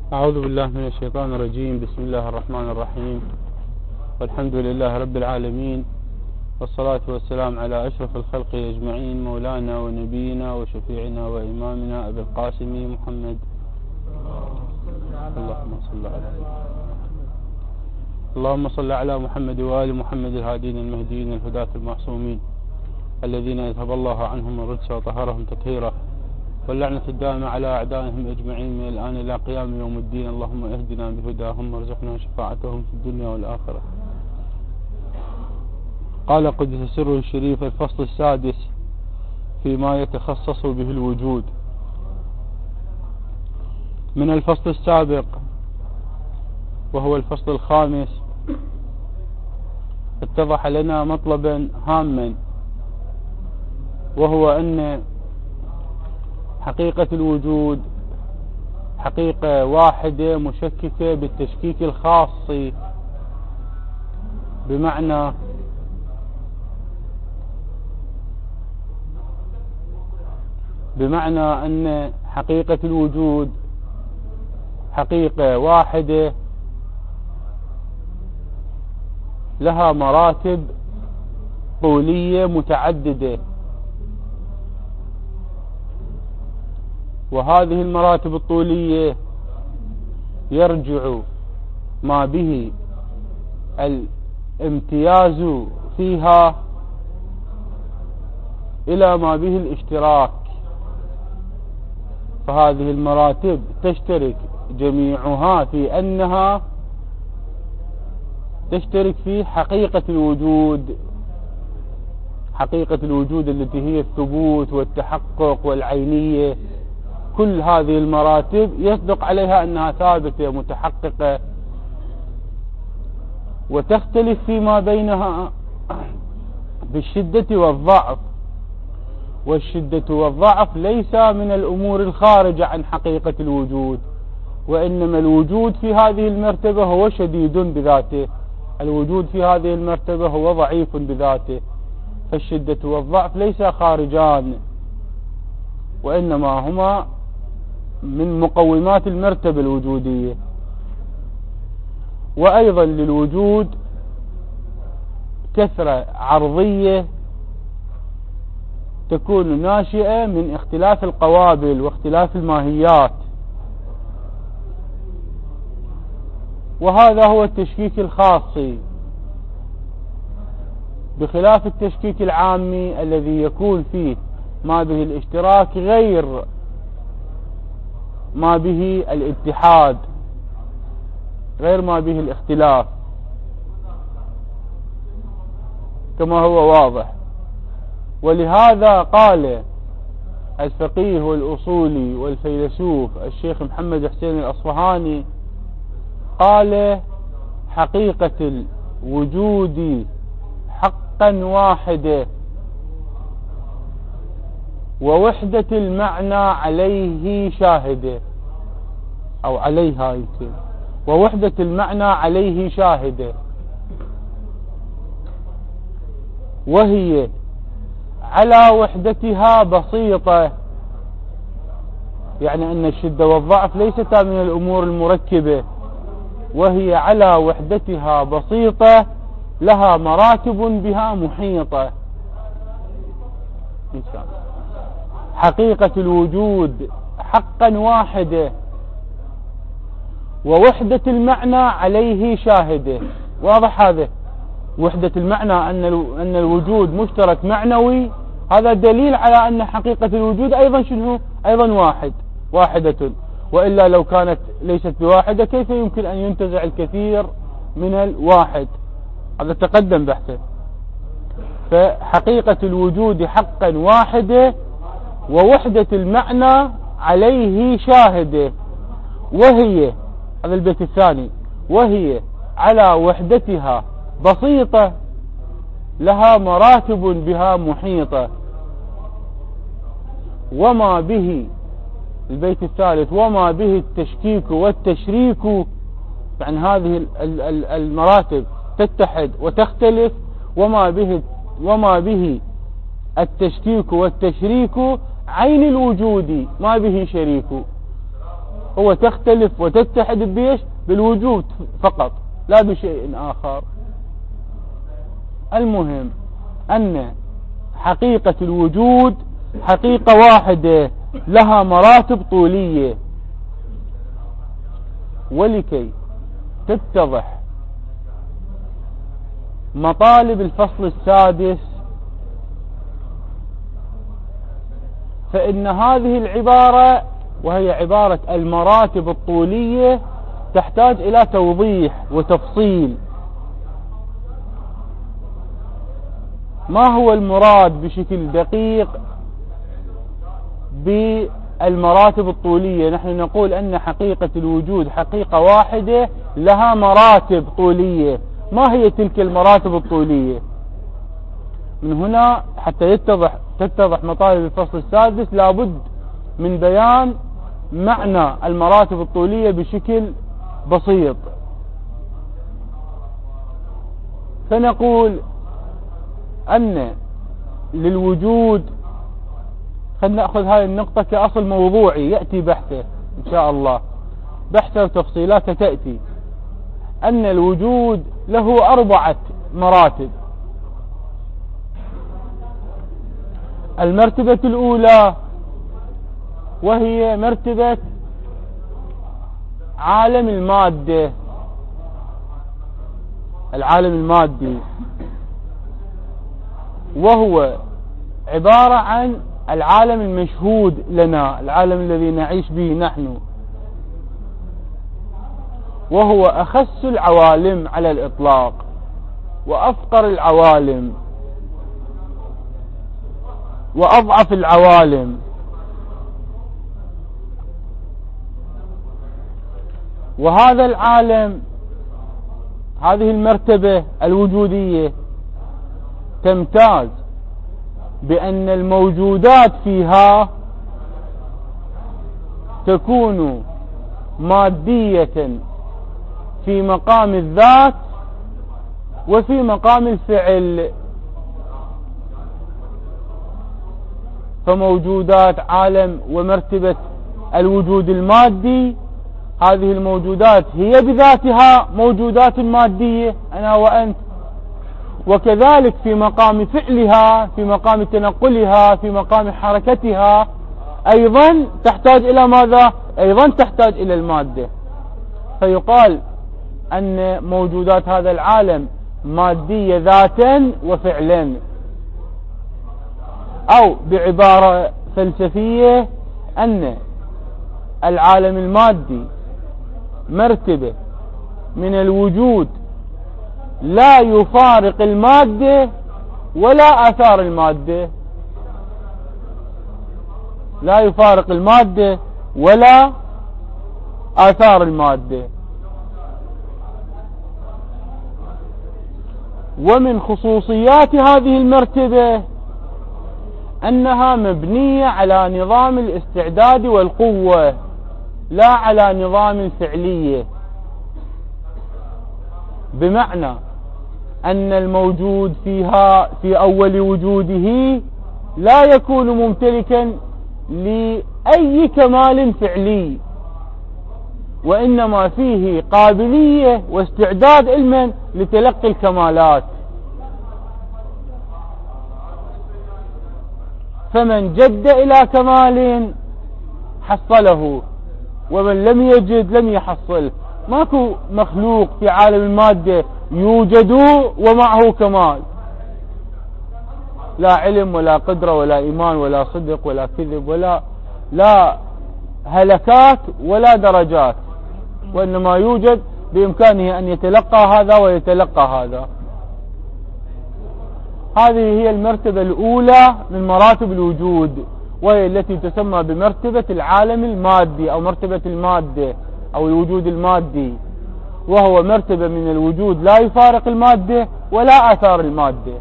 أعوذ بالله من الشيطان الرجيم. بسم الله الرحمن الرحيم، والحمد لله رب العالمين، والصلاة والسلام على أشرف الخلق أجمعين، مولانا ونبينا وشفيعنا وإمامنا أبي القاسم محمد. اللهم صل على محمد وآل محمد الهادين المهديين الهداة المعصومين الذين يذهب الله عنهم الرجس وطهرهم تطهيرا، واللعنة الدائمة على أعدائهم أجمعين من الآن إلى قيام يوم الدين. اللهم اهدنا بهداهم وارزقنا شفاعتهم في الدنيا والآخرة. قال قدس سره الشريف: الفصل السادس فيما يتخصص به الوجود. من الفصل السابق وهو الفصل الخامس اتضح لنا مطلبا هاما، وهو أن حقيقة الوجود حقيقة واحدة مشككة بالتشكيك الخاص، بمعنى أن حقيقة الوجود حقيقة واحدة لها مراتب طولية متعددة، وهذه المراتب الطولية يرجع ما به الامتياز فيها إلى ما به الاشتراك، فهذه المراتب تشترك جميعها في أنها تشترك في حقيقة الوجود، حقيقة الوجود التي هي الثبوت والتحقق والعينية. كل هذه المراتب يصدق عليها أنها ثابتة متحققة، وتختلف فيما بينها بالشدة والضعف، والشدة والضعف ليس من الأمور الخارجة عن حقيقة الوجود، وإنما الوجود في هذه المرتبة هو شديد بذاته، الوجود في هذه المرتبة هو ضعيف بذاته، فالشدة والضعف ليس خارجان، وإنما هما من مقومات المرتبة الوجودية. وأيضا للوجود كثرة عرضية تكون ناشئة من اختلاف القوابل واختلاف الماهيات، وهذا هو التشكيك الخاص، بخلاف التشكيك العامي الذي يكون فيه ما به الاشتراك غير ما به الاتحاد، غير ما به الاختلاف، كما هو واضح. ولهذا قال الفقيه والأصولي والفيلسوف الشيخ محمد حسين الأصفهاني، قال: حقيقة الوجود حقا واحدة، ووحدة المعنى عليه شاهدة، أو عليها يمكن، ووحدة المعنى عليه شاهدة، وهي على وحدتها بسيطة، يعني أن الشدة والضعف ليستا من الأمور المركبة، وهي على وحدتها بسيطة لها مراتب بها محيطة. حقيقة الوجود حقا واحدة، ووحدة المعنى عليه شاهدة. واضح هذا؟ وحدة المعنى أن الوجود مشترك معنوي، هذا دليل على أن حقيقة الوجود أيضا شنو؟ أيضا واحدة، وإلا لو كانت ليست بواحدة كيف يمكن أن ينتزع الكثير من الواحد؟ هذا تقدم بحثه. فحقيقة الوجود حقا واحدة، ووحدة المعنى عليه شاهدة، وهي، هذا البيت الثاني، وهي على وحدتها بسيطة لها مراتب بها محيطة. وما به، البيت الثالث، وما به التشكيك والتشريك، يعني هذه المراتب تتحد وتختلف، وما به التشكيك والتشريك عين الوجود ما به شريك. هو تختلف وتتحد بيش بالوجود فقط لا بشيء آخر. المهم أن حقيقة الوجود حقيقة واحدة لها مراتب طولية. ولكي تتضح مطالب الفصل السادس فإن هذه العبارة وهي عبارة المراتب الطولية تحتاج إلى توضيح وتفصيل. ما هو المراد بشكل دقيق بالمراتب الطولية؟ نحن نقول أن حقيقة الوجود حقيقة واحدة لها مراتب طولية. ما هي تلك المراتب الطولية؟ من هنا حتى تتضح مطالب الفصل السادس لابد من بيان معنى المراتب الطولية بشكل بسيط. فنقول أن للوجود، خلينا نأخذ هذه النقطة كأصل موضوعي يأتي بحثه إن شاء الله، بحثه وتفصيلاته تأتي، أن الوجود له 4 مراتب. المرتبة الأولى وهي مرتبة عالم المادة، العالم المادي، وهو عبارة عن العالم المشهود لنا، العالم الذي نعيش به نحن، وهو أخس العوالم على الإطلاق وأفقر العوالم وأضعف العوالم. وهذا العالم، هذه المرتبة الوجودية تمتاز بأن الموجودات فيها تكون مادية في مقام الذات وفي مقام الفعل. فموجودات عالم ومرتبة الوجود المادي، هذه الموجودات هي بذاتها موجودات مادية أنا وأنت، وكذلك في مقام فعلها، في مقام تنقلها، في مقام حركتها أيضا تحتاج إلى ماذا؟ أيضا تحتاج إلى المادة. فيقال أن موجودات هذا العالم مادية ذاتا وفعلا، أو بعبارة فلسفية أن العالم المادي مرتبة من الوجود لا يفارق المادة ولا آثار المادة، لا يفارق المادة ولا آثار المادة. ومن خصوصيات هذه المرتبة أنها مبنية على نظام الاستعداد والقوة لا على نظام الفعلية، بمعنى أن الموجود فيها في أول وجوده لا يكون ممتلكا لأي كمال فعلي، وإنما فيه قابلية واستعداد علما لتلقي الكمالات. فمن جد إلى كمال حصله، ومن لم يجد لم يحصل. ماكو مخلوق في عالم المادة يوجد ومعه كمال، لا علم ولا قدرة ولا إيمان ولا صدق ولا كذب ولا لا هلكات ولا درجات، وإنما يوجد بإمكانه أن يتلقى هذا ويتلقى هذا. هذه هي المرتبة الأولى من مراتب الوجود، وهي التي تسمى بمرتبة العالم المادي أو مرتبة المادة أو الوجود المادي، وهو مرتبة من الوجود لا يفارق المادة ولا آثار المادة.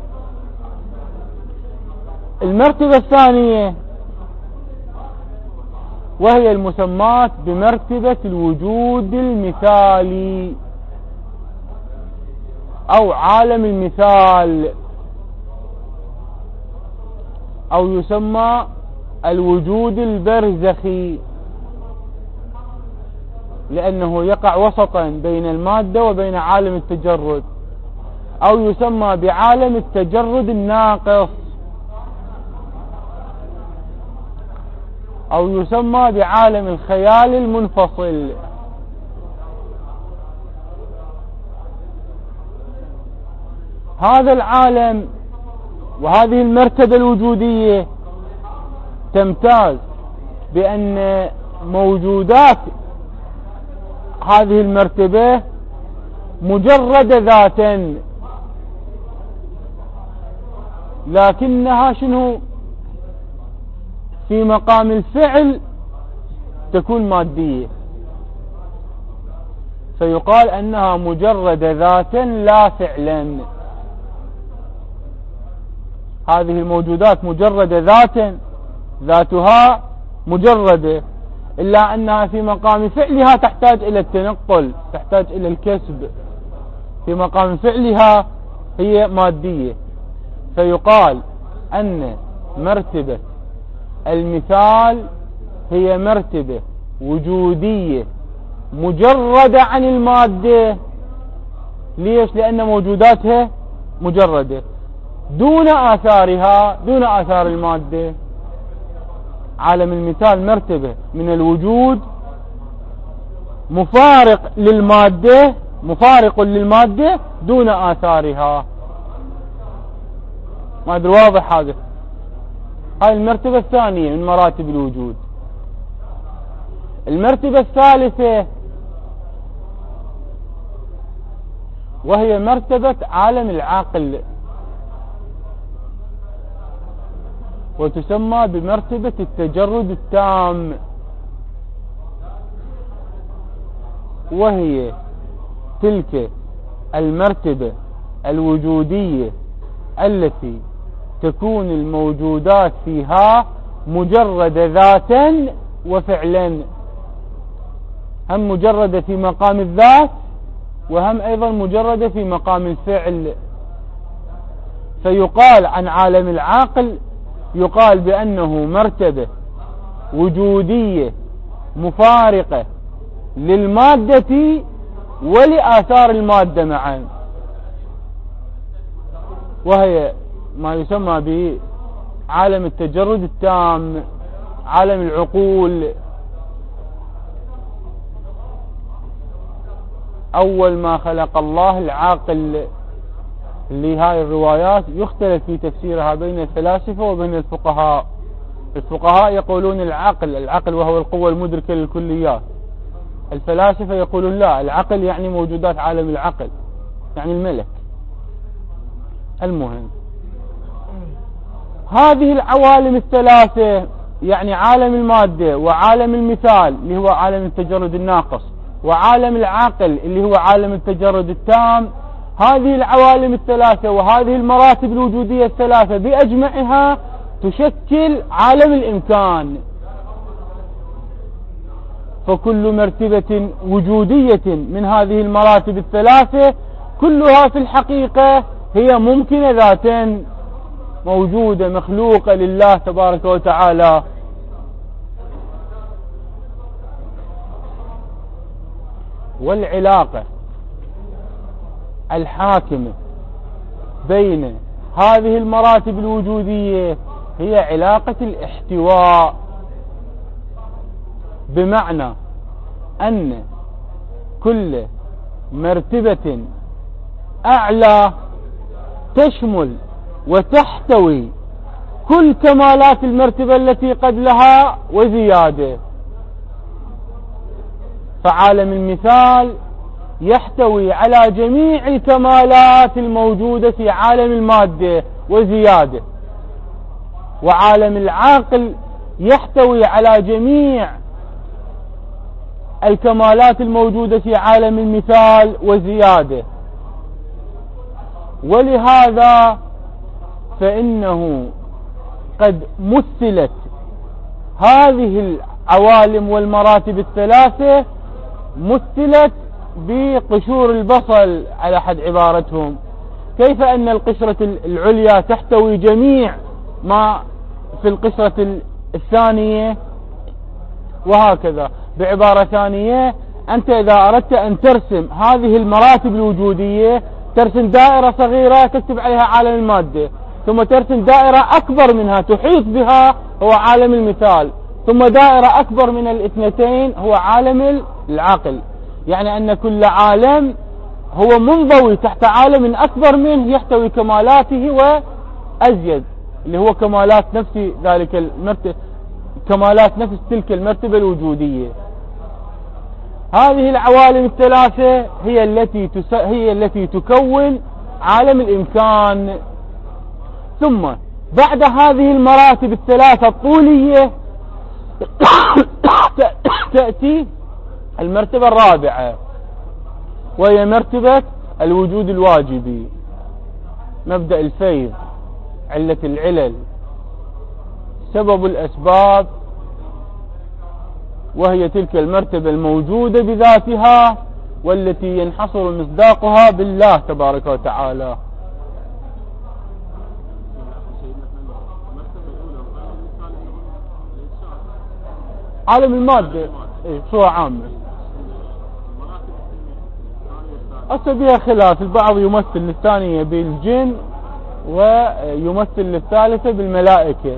المرتبة الثانية وهي المسمات بمرتبة الوجود المثالي أو عالم المثال، أو يسمى الوجود البرزخي. لأنه يقع وسطا بين المادة وبين عالم التجرد، أو يسمى بعالم التجرد الناقص، أو يسمى بعالم الخيال المنفصل. هذا العالم وهذه المرتبة الوجودية تمتاز بأن موجودات هذه المرتبة مجرد ذاتا، لكنها شنو في مقام الفعل تكون مادية، فيقال أنها مجرد ذاتا لا فعلا. هذه الموجودات مجرد ذاتا، ذاتها مجردة، إلا أنها في مقام فعلها تحتاج إلى التنقل، تحتاج إلى الكسب. في مقام فعلها هي مادية، فيقال أن مرتبة المثال هي مرتبة وجودية مجردة عن المادة. ليش؟ لأن موجوداتها مجردة دون آثارها، دون آثار المادة. عالم المثال مرتبة من الوجود مفارق للمادة، مفارق للمادة دون آثارها. ما أدري واضح هذا؟ هاي المرتبة الثانية من مراتب الوجود. المرتبة الثالثة وهي مرتبة عالم العقل، وتسمى بمرتبة التجرد التام، وهي تلك المرتبة الوجودية التي تكون الموجودات فيها مجرد ذاتا وفعلا، هم مجردة في مقام الذات وهم أيضا مجردة في مقام الفعل. فيقال عن عالم العقل، يقال بأنه مرتبة وجودية مفارقة للمادة ولآثار المادة معا، وهي ما يسمى بعالم التجرد التام، عالم العقول. أول ما خلق الله العاقل. لهذه الروايات يختلف في تفسيرها بين الفلاسفة وبين الفقهاء. الفقهاء يقولون العقل وهو القوة المدركة للكليات. الفلاسفة يقولون لا، العقل يعني موجودات عالم العقل، يعني الملك. المهم، هذه العوالم الثلاثة، يعني عالم المادة وعالم المثال اللي هو عالم التجرد الناقص وعالم العقل اللي هو عالم التجرد التام، هذه العوالم الثلاثة وهذه المراتب الوجودية الثلاثة بأجمعها تشكل عالم الإمكان. فكل مرتبة وجودية من هذه المراتب الثلاثة كلها في الحقيقة هي ممكنة ذاتا، موجودة مخلوقة لله تبارك وتعالى. والعلاقة الحاكمة بين هذه المراتب الوجودية هي علاقة الاحتواء، بمعنى أن كل مرتبة أعلى تشمل وتحتوي كل كمالات المرتبة التي قبلها وزيادة. فعالم المثال يحتوي على جميع الكمالات الموجودة في عالم المادة وزيادة، وعالم العقل يحتوي على جميع الكمالات الموجودة في عالم المثال وزيادة. ولهذا فإنه قد مثلت هذه العوالم والمراتب الثلاثة مثلت بقشور البصل على حد عبارتهم. كيف أن القشرة العليا تحتوي جميع ما في القشرة الثانية، وهكذا. بعبارة ثانية، أنت إذا أردت أن ترسم هذه المراتب الوجودية ترسم دائرة صغيرة تكتب عليها عالم المادة، ثم ترسم دائرة أكبر منها تحيط بها هو عالم المثال، ثم دائرة أكبر من الاثنتين هو عالم العقل. يعني أن كل عالم هو منضوي تحت عالم أكبر منه يحتوي كمالاته وأزيد، اللي هو كمالات نفس تلك المرتبة الوجودية. هذه العوالم الثلاثة هي التي تكون عالم الإمكان. ثم بعد هذه المراتب الثلاثة الطولية تأتي المرتبة الرابعة، وهي مرتبة الوجود الواجبي، مبدأ الفيض، علة العلل، سبب الأسباب، وهي تلك المرتبة الموجودة بذاتها والتي ينحصر مصداقها بالله تبارك وتعالى. عالم المادة بصورة عامة أصلا بها خلاف، البعض يمثل الثانية بالجن ويمثل الثالثة بالملائكة.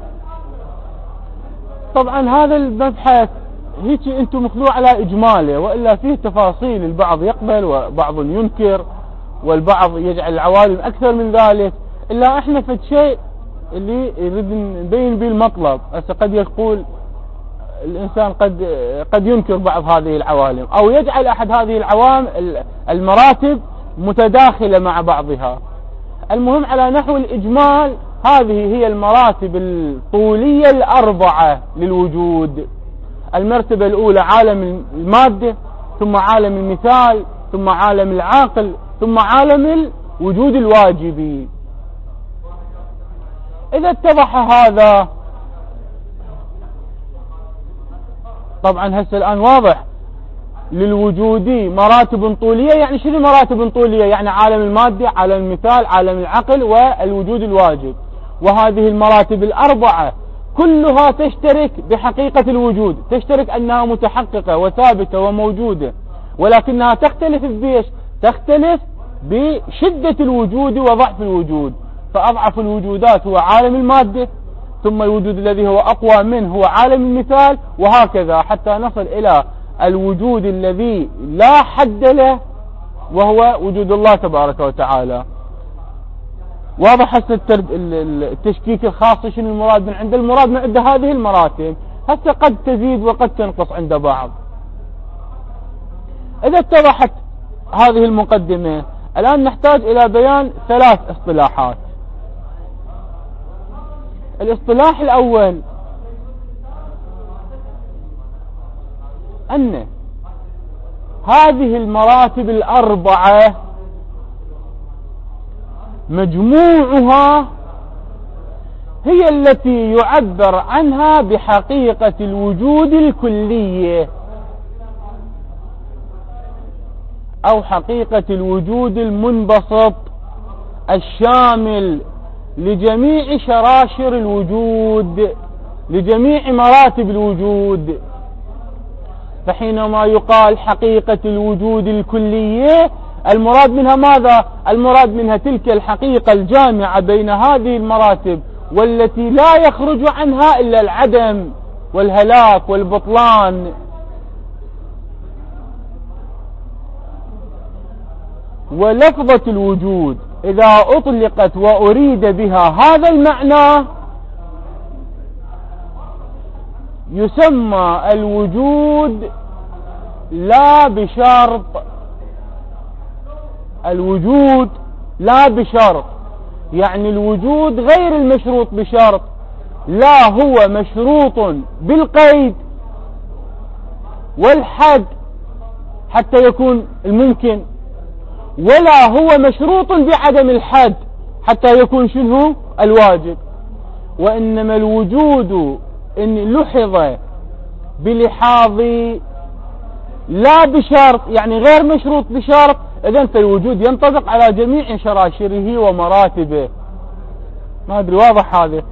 طبعا هذا المبحث هيك انتم مخلوع على اجماله، وإلا فيه تفاصيل، البعض يقبل وبعض ينكر والبعض يجعل العوالم اكثر من ذلك. الا احنا فد شيء اللي يريد نبين به المطلب. هسه قد يقول الانسان قد ينكر بعض هذه العوالم او يجعل احد هذه العوالم المراتب متداخلة مع بعضها. المهم على نحو الاجمال هذه هي المراتب الطولية الأربعة للوجود. المرتبة الأولى عالم المادة، ثم عالم المثال، ثم عالم العقل، ثم عالم الوجود الواجبي. إذا اتضح هذا طبعا هسه الآن واضح للوجود مراتب طولية. يعني شنو مراتب طولية؟ يعني عالم المادة، عالم المثال، عالم العقل، والوجود الواجب. وهذه المراتب الأربعة كلها تشترك بحقيقة الوجود، تشترك أنها متحققة وثابتة وموجودة، ولكنها تختلف بإيش؟ تختلف بشدة الوجود وضعف الوجود. فأضعف الوجودات هو عالم المادة، ثم الوجود الذي هو أقوى منه هو عالم المثال، وهكذا حتى نصل إلى الوجود الذي لا حد له وهو وجود الله تبارك وتعالى. واضح هسه التشكيك الخاص شنو المراد من عند المراد من عند هذه المراتب. هسه قد تزيد وقد تنقص عند بعض. إذا اتضحت هذه المقدمة الآن نحتاج إلى بيان ثلاث اصطلاحات. الاصطلاح الأول أن هذه المراتب الأربعة مجموعها هي التي يعبر عنها بحقيقة الوجود الكلية أو حقيقة الوجود المنبسط الشامل لجميع شراشر الوجود، لجميع مراتب الوجود. فحينما يقال حقيقة الوجود الكلية المراد منها ماذا؟ المراد منها تلك الحقيقة الجامعة بين هذه المراتب والتي لا يخرج عنها إلا العدم والهلاك والبطلان. ولفظة الوجود إذا أطلقت وأريد بها هذا المعنى يسمى الوجود لا بشرط. الوجود لا بشرط يعني الوجود غير المشروط بشرط، لا هو مشروط بالقيد والحد حتى يكون الممكن، ولا هو مشروط بعدم الحد حتى يكون شنو الواجب. وإنما الوجود إن لحظ بلحاظ لا بشرط يعني غير مشروط بشرط، إذن فالوجود ينطبق على جميع شراشره ومراتبه. ما أدري واضح هذا؟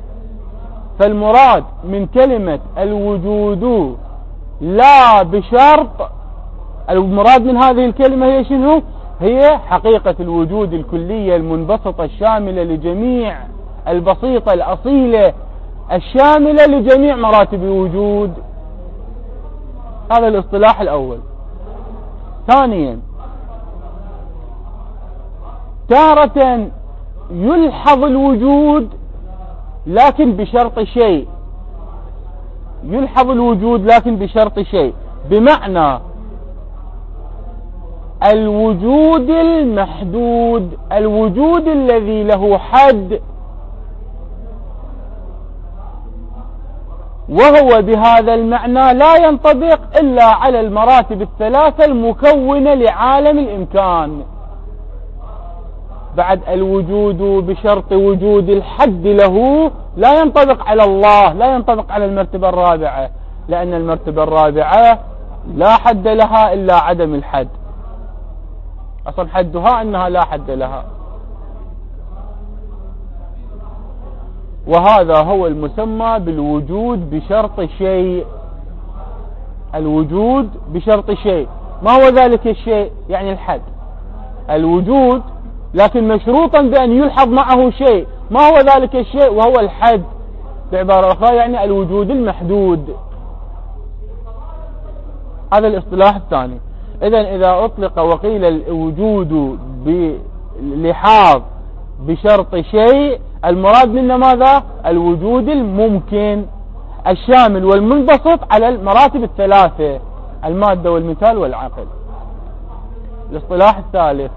فالمراد من كلمة الوجود لا بشرط المراد من هذه الكلمة هي شنو؟ هي حقيقة الوجود الكلية المنبسطة الشاملة لجميع البسيطة الأصيلة الشاملة لجميع مراتب الوجود. هذا الاصطلاح الأول. ثانيا، تارة يلحظ الوجود لكن بشرط شيء، يلحظ الوجود لكن بشرط شيء، بمعنى الوجود المحدود، الوجود الذي له حد، وهو بهذا المعنى لا ينطبق إلا على المراتب الثلاثة المكونة لعالم الإمكان. بعد الوجود بشرط وجود الحد له لا ينطبق على الله، لا ينطبق على المرتبة الرابعة، لأن المرتبة الرابعة لا حد لها إلا عدم الحد، أصلا حدها أنها لا حد لها. وهذا هو المسمى بالوجود بشرط شيء. الوجود بشرط شيء، ما هو ذلك الشيء؟ يعني الحد. الوجود لكن مشروطا بأن يلحظ معه شيء، ما هو ذلك الشيء؟ وهو الحد. بعبارة أخرى يعني الوجود المحدود. هذا الاصطلاح الثاني. إذا أطلق وقيل الوجود بلحاظ بشرط شيء، المراد منه ماذا؟ الوجود الممكن الشامل والمنبسط على المراتب الثلاثة، المادة والمثال والعقل. الاصطلاح الثالث،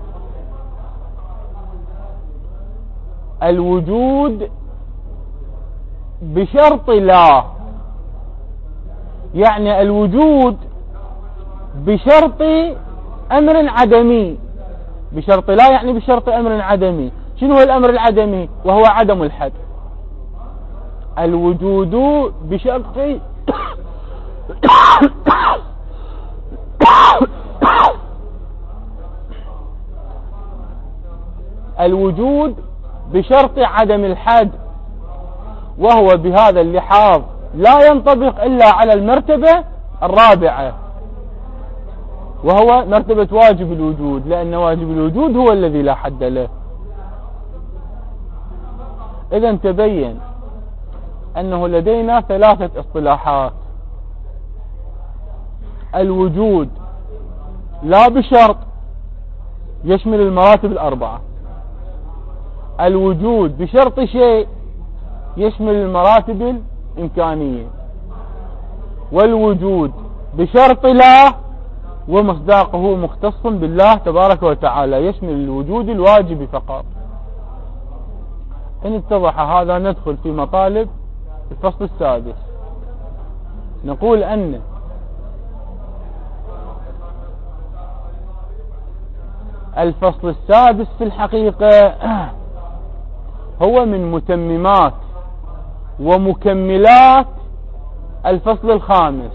الوجود بشرط لا، يعني الوجود بشرط أمر عدمي. بشرط لا يعني بشرط أمر عدمي. شنو هو الأمر العدمي؟ وهو عدم الحد. الوجود بشرط الوجود بشرط عدم الحد، وهو بهذا اللحاظ لا ينطبق إلا على المرتبة الرابعة، وهو مرتبة واجب الوجود، لأن واجب الوجود هو الذي لا حد له. إذن تبين أنه لدينا ثلاثة اصطلاحات: الوجود لا بشرط يشمل المراتب الأربعة، الوجود بشرط شيء يشمل المراتب الإمكانية، والوجود بشرط لا ومصداقه مختص بالله تبارك وتعالى، يشمل الوجود الواجب فقط. إن اتضح هذا ندخل في مطالب الفصل السادس. نقول أن الفصل السادس في الحقيقة هو من متممات ومكملات الفصل الخامس،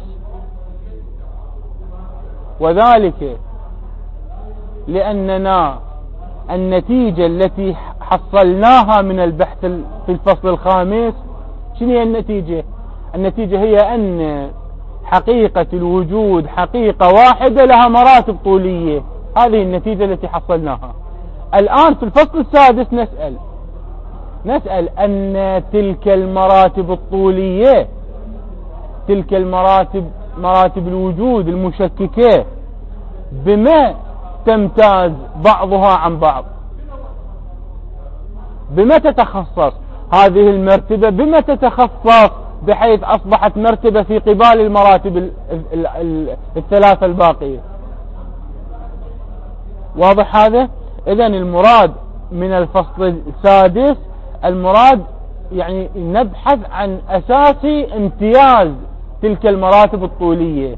وذلك لأننا النتيجة التي حصلناها من البحث في الفصل الخامس، شنو هي النتيجة؟ النتيجة هي أن حقيقة الوجود حقيقة واحدة لها مراتب طولية. هذه النتيجة التي حصلناها. الآن في الفصل السادس نسأل أن تلك المراتب الطولية، تلك المراتب، مراتب الوجود المشككة، بما تمتاز بعضها عن بعض؟ بما تتخصص هذه المرتبة؟ بما تتخصص بحيث أصبحت مرتبة في قبال المراتب الثلاثة الباقية؟ واضح هذا؟ إذن المراد من الفصل السادس، المراد يعني نبحث عن أساس امتياز تلك المراتب الطولية.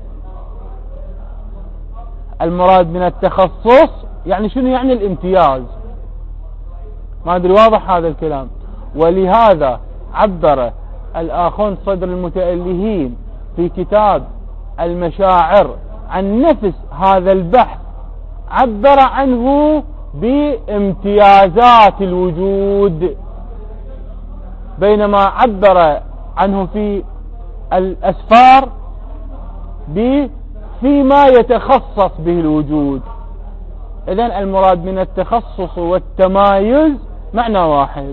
المراد من التخصص يعني شنو يعني الامتياز؟ ما أدري واضح هذا الكلام. ولهذا عبر الآخون صدر المتألهين في كتاب المشاعر عن نفس هذا البحث، عبر عنه بامتيازات الوجود، بينما عبر عنه في الأسفار فيما يتخصص به الوجود. إذن المراد من التخصص والتمايز معنى واحد.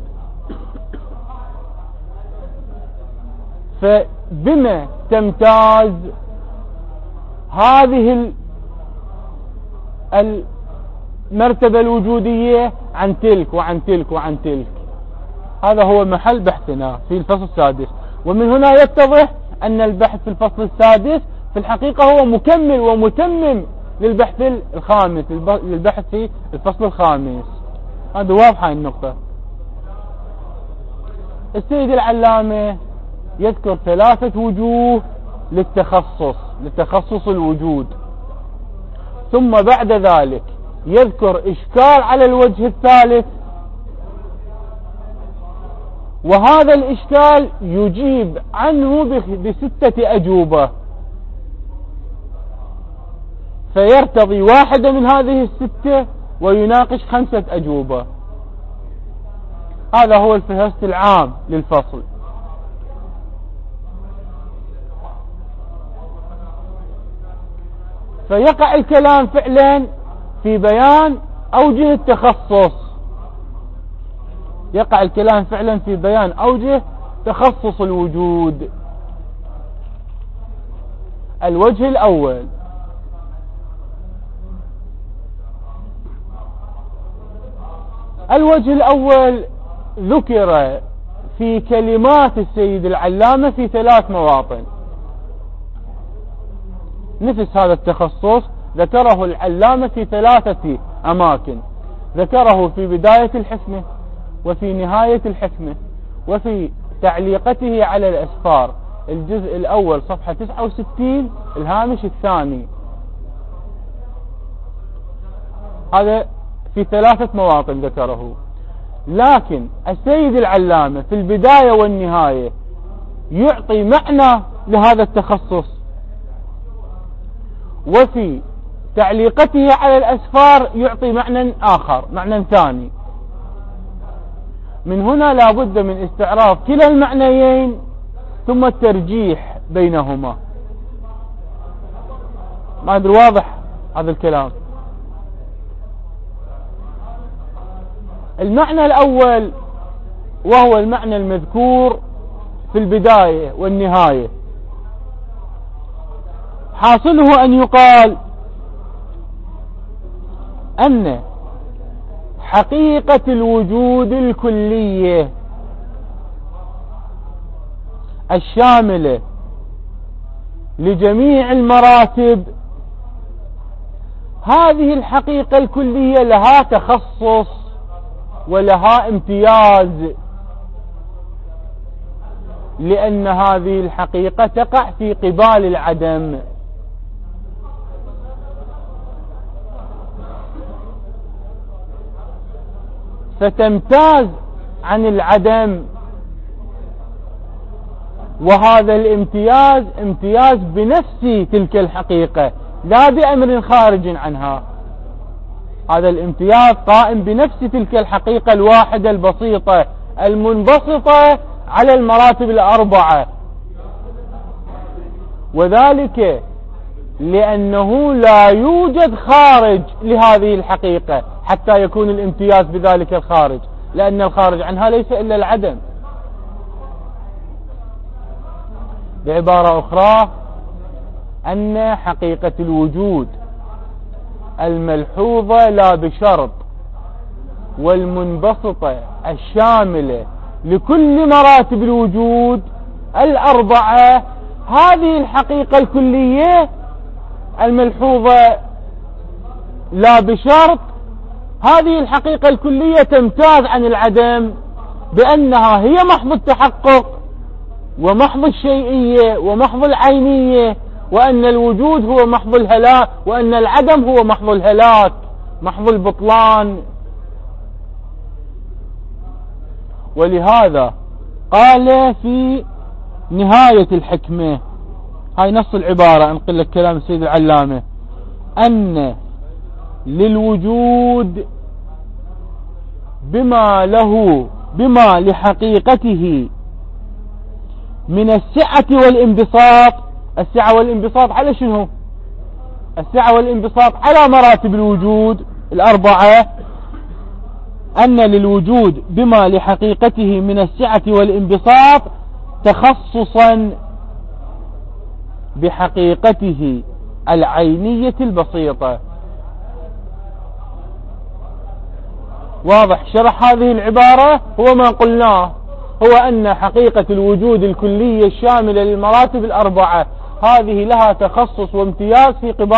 فبما تمتاز هذه المرتبة الوجودية عن تلك وعن تلك وعن تلك؟ هذا هو محل بحثنا في الفصل السادس. ومن هنا يتضح أن البحث في الفصل السادس في الحقيقة هو مكمل ومتمم للبحث الخامس، للبحث في الفصل الخامس. هذا واضحة النقطة. السيد العلامة يذكر 3 وجوه للتخصص الوجود، ثم بعد ذلك يذكر إشكال على الوجه الثالث، وهذا الإشكال يجيب عنه ب6 أجوبة، فيرتضي واحدة من هذه ال6 ويناقش 5 أجوبة. هذا هو الفهرست العام للفصل. فيقع الكلام فعلا في بيان أوجه التخصص، يقع الكلام فعلا في بيان أوجه تخصص الوجود. الوجه الأول: الوجه الأول ذكر في كلمات السيد العلامة في 3 مواطن. نفس هذا التخصص ذكره العلامة في 3 أماكن، ذكره في بداية الحكمة، وفي نهاية الحكمة، وفي تعليقته على الأسفار، الجزء الأول صفحة 69 الهامش الثاني. هذا في 3 مواطن ذكره. لكن السيد العلامة في البداية والنهاية يعطي معنى لهذا التخصص، وفي تعليقته على الأسفار يعطي معنى آخر، معنى ثاني. من هنا لا بد من استعراض كلا المعنيين ثم الترجيح بينهما. ما أدري واضح هذا الكلام. المعنى الأول وهو المعنى المذكور في البداية والنهاية، حاصله أن يقال أن حقيقة الوجود الكلية الشاملة لجميع المراتب، هذه الحقيقة الكلية لها تخصص ولها امتياز، لأن هذه الحقيقة تقع في قبال العدم. فتمتاز عن العدم، وهذا الامتياز امتياز بنفس تلك الحقيقة لا بأمر خارج عنها. هذا الامتياز قائم بنفس تلك الحقيقة الواحدة البسيطة المنبسطة على المراتب ال4، وذلك لأنه لا يوجد خارج لهذه الحقيقة حتى يكون الامتياز بذلك الخارج، لأن الخارج عنها ليس إلا العدم. بعبارة أخرى، أن حقيقة الوجود الملحوظة لا بشرط والمنبسطة الشاملة لكل مراتب الوجود ال4، هذه الحقيقة الكلية الملحوظة لا بشرط، هذه الحقيقة الكلية تمتاز عن العدم بأنها هي محض التحقق ومحض الشيئية ومحض العينية، وأن الوجود هو محض الهلاك، وأن العدم هو محض الهلاك، محض البطلان. ولهذا قال في نهاية الحكمة، هاي نص العبارة، انقل لك كلام السيد العلامة، أن للوجود بما لحقيقته من السعة والانبساط. السعة والانبساط على شنو؟ السعة والانبساط على مراتب الوجود الأربعة، أن للوجود بما لحقيقته من السعة والانبساط تخصصا بحقيقته العينية البسيطة. واضح شرح هذه العبارة؟ هو ما قلناه، هو أن حقيقة الوجود الكلية الشاملة للمراتب الأربعة هذه لها تخصص وامتياز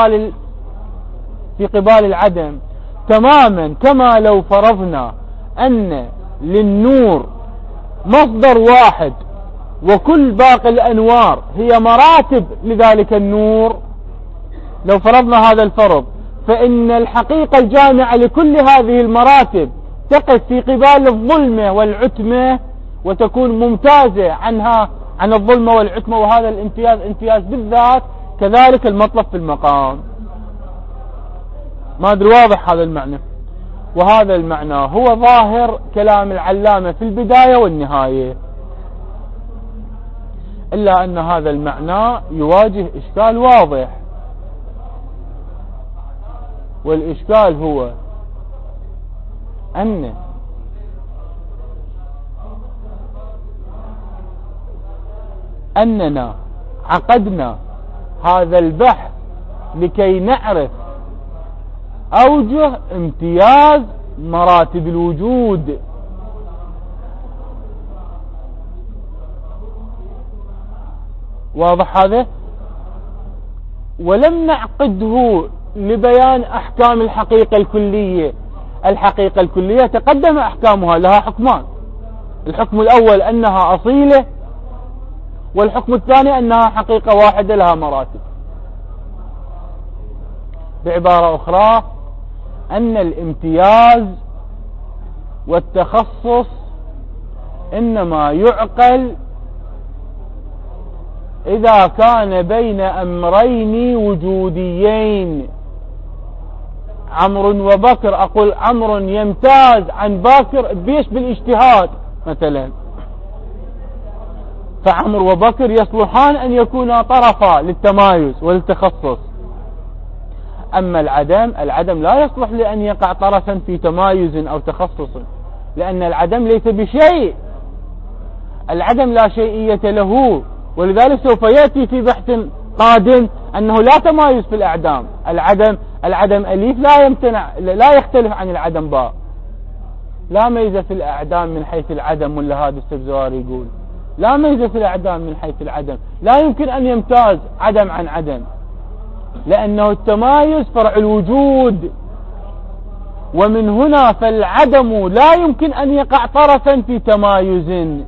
في قبال العدم، تماما كما لو فرضنا أن للنور مصدر واحد وكل باقي الأنوار هي مراتب لذلك النور. لو فرضنا هذا الفرض، فإن الحقيقة الجامعة لكل هذه المراتب تقف في قبال الظلمة والعتمة وتكون ممتازة عن الظلمة والعتمة، وهذا الامتياز امتياز بالذات. كذلك المطلب في المقام. ما أدري واضح هذا المعنى؟ وهذا المعنى هو ظاهر كلام العلامة في البداية والنهاية، إلا أن هذا المعنى يواجه إشكال واضح، والإشكال هو أننا عقدنا هذا البحث لكي نعرف أوجه امتياز مراتب الوجود، واضح هذا؟ ولم نعقده لبيان أحكام الحقيقة الكلية. الحقيقة الكلية تقدم أحكامها، لها حكمان. الحكم الأول أنها أصيلة، والحكم الثاني أنها حقيقة واحدة لها مراتب. بعبارة أخرى، أن الامتياز والتخصص إنما يعقل إذا كان بين أمرين وجوديين. عمرو وبكر، أقول عمرو يمتاز عن باكر بيش بالاجتهاد مثلا، فعمرو وبكر يصلحان أن يكونا طرفا للتمايز والتخصص. أما العدم لا يصلح لأن يقع طرفا في تمايز أو تخصص، لأن العدم ليس بشيء، العدم لا شيئية له. ولذلك سوف يأتي في بحث قادم أنه لا تمايز في الأعدام. العدم أليف لا يختلف عن العدم باء. لا ميزة في الأعدام من حيث العدم، ولا هذا السبزواري يقول لا ميزة في الأعدام من حيث العدم. لا يمكن أن يمتاز عدم عن عدم، لأنه التمايز فرع الوجود، ومن هنا فالعدم لا يمكن أن يقع طرفا في تمايز.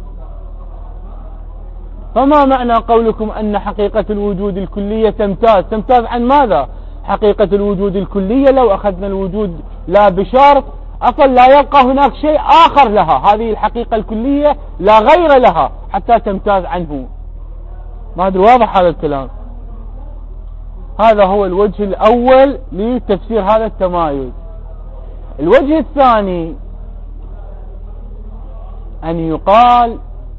فما معنى قولكم أن حقيقة الوجود الكلية تمتاز عن ماذا؟ حقيقة الوجود الكلية لو أخذنا الوجود لا بشرط أصلا لا يبقى هناك شيء آخر لها، هذه الحقيقة الكلية لا غير لها حتى تمتاز عنه. ما أدري واضح هذا الكلام؟ هذا هو الوجه الأول لتفسير هذا التمايز. الوجه الثاني أن يقال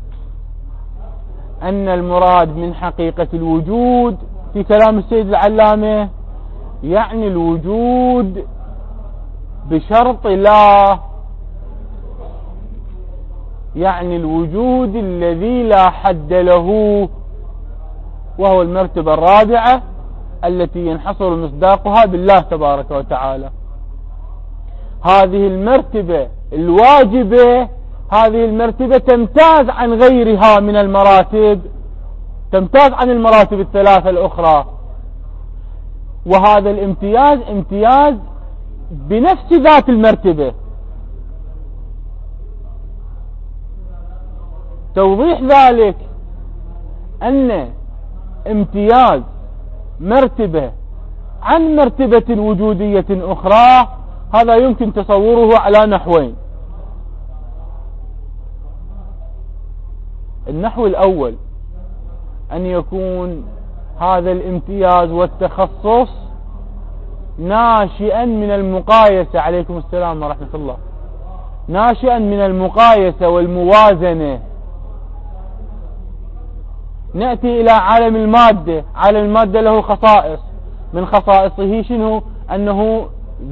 أن المراد من حقيقة الوجود في كلام السيد العلامة يعني الوجود بشرط لا، يعني الوجود الذي لا حد له، وهو المرتبة الرابعة التي ينحصر مصداقها بالله تبارك وتعالى. هذه المرتبة الواجبة، هذه المرتبة تمتاز عن غيرها من المراتب، تمتاز عن المراتب الثلاثة الأخرى، وهذا الامتياز امتياز بنفس ذات المرتبة. توضيح ذلك أن امتياز مرتبة عن مرتبة وجودية أخرى هذا يمكن تصوره على نحوين. النحو الأول أن يكون هذا الامتياز والتخصص ناشئا من المقايسة، عليكم السلام ورحمة الله، ناشئا من المقايسة والموازنة. نأتي إلى عالم المادة، عالم المادة له خصائص، من خصائصه شنو؟ أنه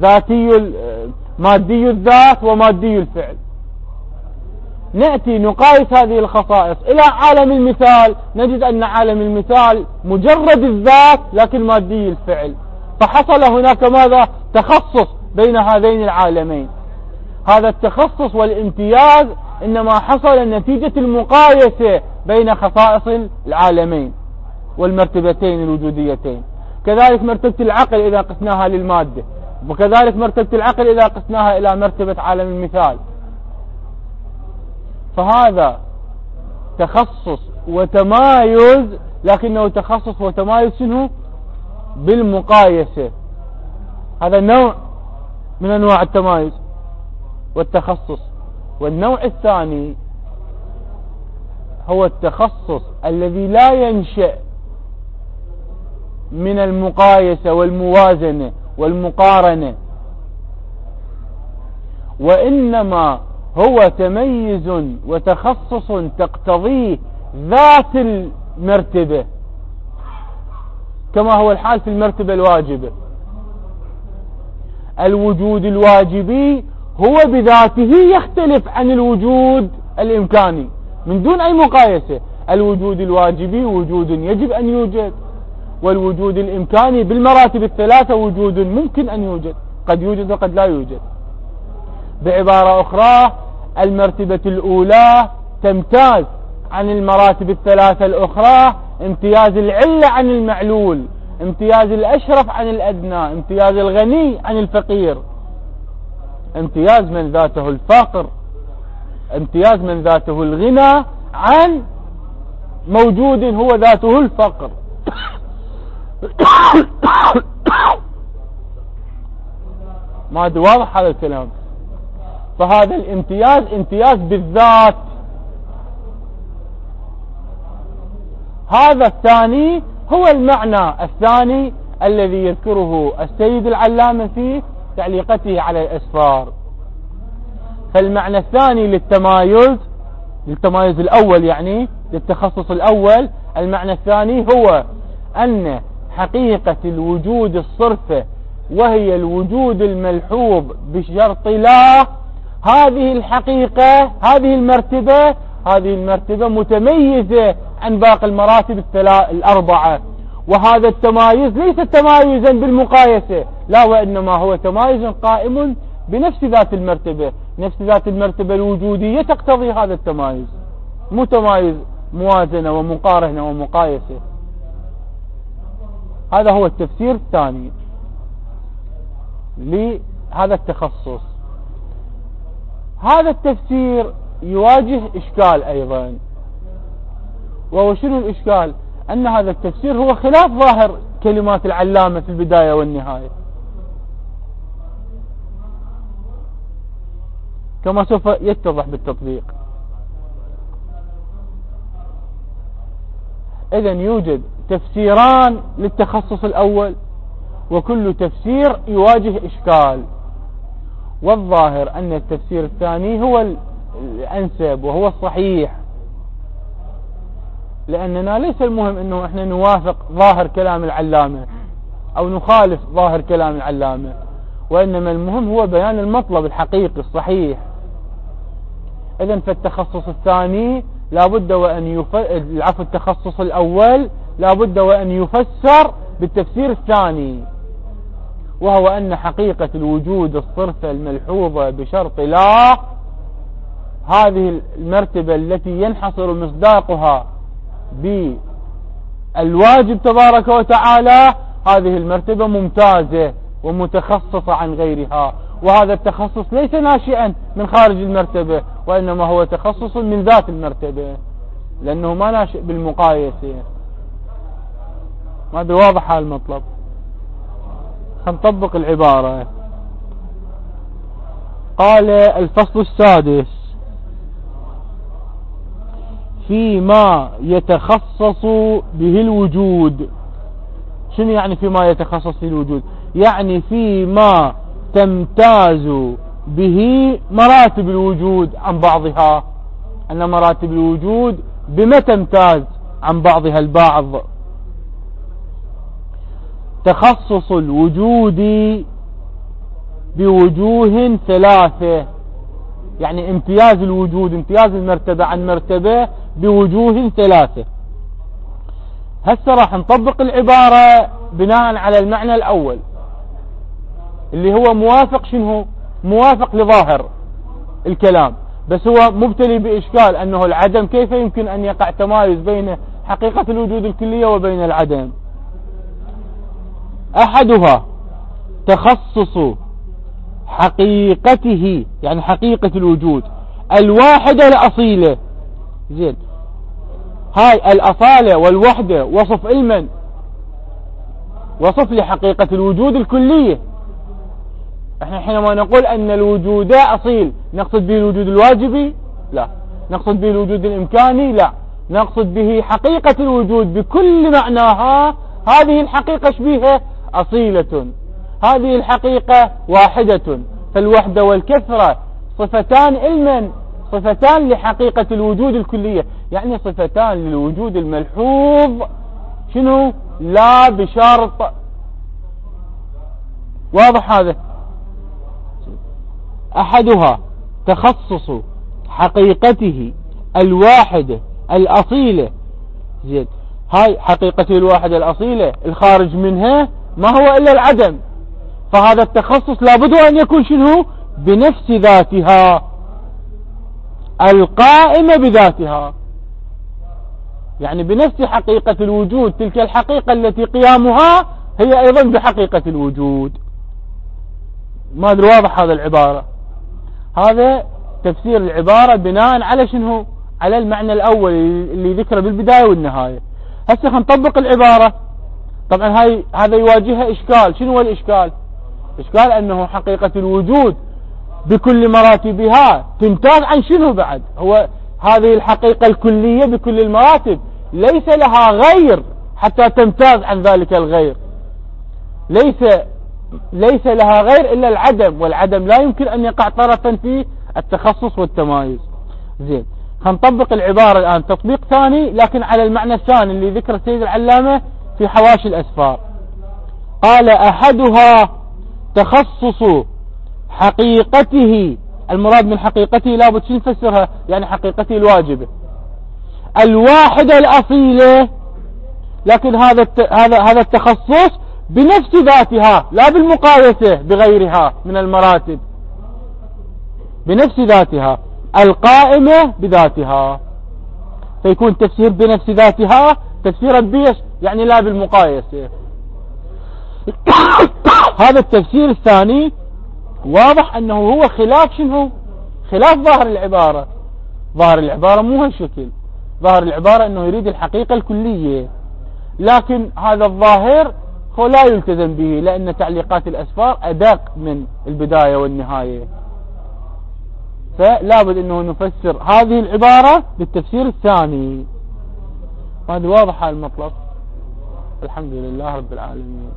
مادي الذات ومادي الفعل. نأتي نقايس هذه الخصائص إلى عالم المثال، نجد أن عالم المثال مجرد الذات لكن مادي الفعل، فحصل هناك ماذا؟ تخصص بين هذين العالمين. هذا التخصص والامتياز إنما حصل نتيجة المقايسة بين خصائص العالمين والمرتبتين الوجوديتين. كذلك مرتبة العقل إذا قسناها للمادة، وكذلك مرتبة العقل إذا قسناها إلى مرتبة عالم المثال. فهذا تخصص وتمايز، لكنه تخصص وتمايز شنو؟ بالمقايسة. هذا نوع من أنواع التمايز والتخصص. والنوع الثاني هو التخصص الذي لا ينشأ من المقايسة والموازنة والمقارنة، وإنما هو تميز وتخصص تقتضيه ذات المرتبة، كما هو الحال في المرتبة الواجبة. الوجود الواجبي هو بذاته يختلف عن الوجود الإمكاني من دون أي مقايسة. الوجود الواجبي وجود يجب أن يوجد، والوجود الإمكاني بالمراتب الثلاثة وجود ممكن أن يوجد، قد يوجد وقد لا يوجد. بعبارة أخرى، المرتبة الأولى تمتاز عن المراتب الثلاثة الأخرى امتياز العلة عن المعلول، امتياز الأشرف عن الأدنى، امتياز الغني عن الفقير، امتياز من ذاته الفقر، امتياز من ذاته الغنى عن موجود هو ذاته الفقر. ما أدري واضح هذا الكلام. فهذا الامتياز امتياز بالذات. هذا الثاني هو المعنى الثاني الذي يذكره السيد العلامة في تعليقته على الأسفار. فالمعنى الثاني للتمايز الأول، يعني للتخصص الأول، المعنى الثاني هو أن حقيقة الوجود الصرفة وهي الوجود الملحوظ بشرط لا، هذه الحقيقة، هذه المرتبة متميزة عن باقي المراتب الأربعة. وهذا التمايز ليس تمايزا بالمقايسة، لا، وإنما هو تمايز قائم بنفس ذات المرتبة. نفس ذات المرتبة الوجودية تقتضي هذا التمايز، مو تمايز موازنة ومقارنة ومقايسة. هذا هو التفسير الثاني لهذا التخصص. هذا التفسير يواجه إشكال أيضا، وهو شنو الإشكال؟ أن هذا التفسير هو خلاف ظاهر كلمات العلامة في البداية والنهاية، كما سوف يتضح بالتطبيق. إذن يوجد تفسيران للتخصص الأول، وكل تفسير يواجه إشكال. والظاهر أن التفسير الثاني هو الأنسب وهو الصحيح، لأننا ليس المهم أنه إحنا نوافق ظاهر كلام العلامة أو نخالف ظاهر كلام العلامة، وإنما المهم هو بيان المطلب الحقيقي الصحيح. إذن فالتخصص الثاني لابد وأن التخصص الأول لابد وأن يفسر بالتفسير الثاني، وهو أن حقيقة الوجود الصرفة الملحوظة بشرط لا، هذه المرتبة التي ينحصر مصداقها بالواجب تبارك وتعالى، هذه المرتبة ممتازة ومتخصصة عن غيرها. وهذا التخصص ليس ناشئا من خارج المرتبة، وإنما هو تخصص من ذات المرتبة، لأنه ما ناشئ بالمقايسة. هذا واضح المطلب. هنطبق العبارة. قال الفصل السادس: فيما يتخصص به الوجود. شنو يعني فيما يتخصص به الوجود؟ يعني فيما تمتاز به مراتب الوجود عن بعضها، أن مراتب الوجود بما تمتاز عن بعضها البعض. تخصص الوجود بوجوه ثلاثة، يعني امتياز الوجود، امتياز المرتبة عن مرتبة بوجوه ثلاثة. هسه راح نطبق العبارة بناء على المعنى الأول اللي هو موافق، شنو موافق لظاهر الكلام، بس هو مبتلي بإشكال أنه العدم كيف يمكن أن يقع تمايز بين حقيقة الوجود الكلية وبين العدم. أحدها تخصص حقيقته، يعني حقيقة الوجود الواحدة الأصيلة. زين، هاي الأصالة والوحدة وصف علما، وصف لحقيقة الوجود الكلية. احنا حينما نقول ان الوجود اصيل نقصد به الوجود الواجبي؟ لا. نقصد به الوجود الامكاني؟ لا. نقصد به حقيقة الوجود بكل معناها. هذه الحقيقة شبيهة اصيلة، هذه الحقيقة واحدة. فالوحدة والكثرة صفتان علما، صفتان لحقيقة الوجود الكلية، يعني صفتان للوجود الملحوظ، شنو؟ لا بشرط. واضح هذا؟ أحدها تخصص حقيقته الواحدة الأصيلة. زين، هاي حقيقته الواحدة الأصيلة، الخارج منها ما هو إلا العدم، فهذا التخصص لابد أن يكون شنو؟ بنفس ذاتها القائمة بذاتها، يعني بنفس حقيقة الوجود، تلك الحقيقة التي قيامها هي أيضا بحقيقة الوجود. ما أدري واضح هذا العبارة؟ هذا تفسير العبارة بناء على شنو؟ على المعنى الأول اللي ذكره بالبداية والنهاية. هسه نطبق العبارة. طبعا هذا يواجهها إشكال. شنو هو الإشكال؟ إشكال أنه حقيقة الوجود بكل مراتبها تمتاز عن شنو بعد؟ هو هذه الحقيقة الكلية بكل المراتب ليس لها غير حتى تمتاز عن ذلك الغير، ليس لها غير إلا العدم، والعدم لا يمكن أن يقع طرفا في التخصص والتمايز. زين، هنطبق العبارة الآن تطبيق ثاني لكن على المعنى الثاني اللي ذكر السيد العلامة في حواشي الأسفار. قال أحدها تخصص حقيقته، المراد من حقيقته لابد شو نفسرها؟ يعني حقيقته الواجبة الواحدة الأصيلة، لكن هذا التخصص بنفس ذاتها لا بالمقايسة بغيرها من المراتب، بنفس ذاتها القائمة بذاتها، فيكون تفسير بنفس ذاتها تفسيرا بيش يعني لا بالمقايسة. هذا التفسير الثاني واضح أنه هو خلاف شنو؟ خلاف ظاهر العبارة. ظاهر العبارة مو هالشكل، ظاهر العبارة أنه يريد الحقيقة الكلية، لكن هذا الظاهر هو لا يلتزم به لأن تعليقات الأسفار أدق من البداية والنهاية، فلا بد أنه نفسر هذه العبارة بالتفسير الثاني. هذا واضح المطلب. الحمد لله رب العالمين.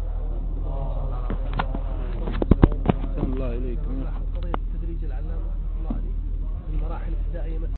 الله إليكم.